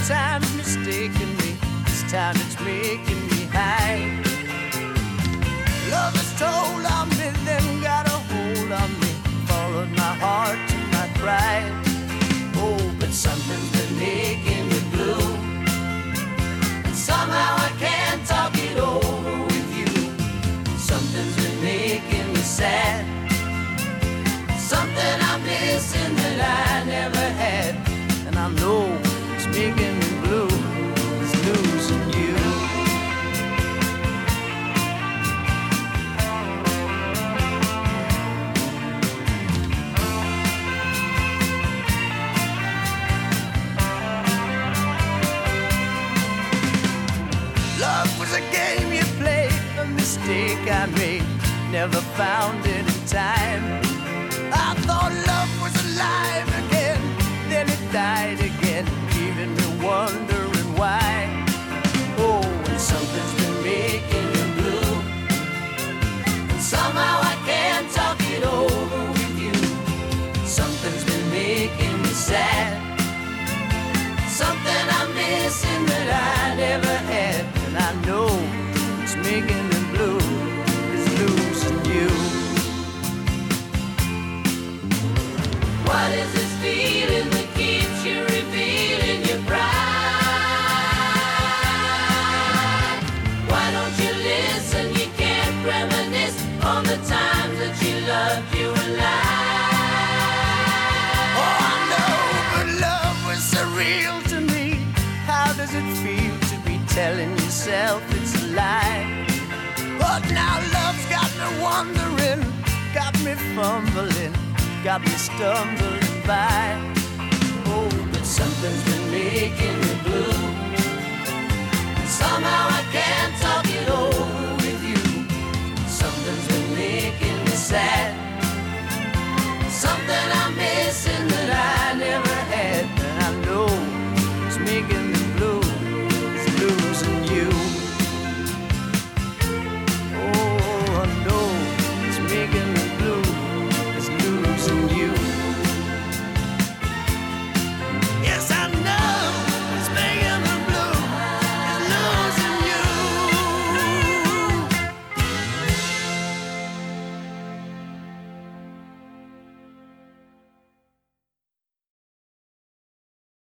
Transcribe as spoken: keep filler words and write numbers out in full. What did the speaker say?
times mistaken me. This time it's making me high. Love has told on me, then got a hold on me. Followed my heart to my pride. Oh, but something's been making me blue. And somehow I can't talk it over with you. Something's been making me sad. Something I'm missing that I never had. And I know it's making me blue. It's losing you. Love was a game you played, a mistake I made. Never found it in time. I thought love was alive again, then it died again, leaving me wondering why. Oh, and something's been making me blue. And somehow I can't talk it over with you. Something's been making me sad. Something I'm missing that I never had. And I know it's making me blue. It's losing you. What is this feeling that keeps you revealing your pride? Why don't you listen? You can't reminisce on the times that you loved you alive. Oh, I know, but love was surreal to me. How does it feel to be telling yourself it's a lie? But now love's got me wondering, got me fumbling, got me stumbling by. Oh, but something's been making me blue. Somehow I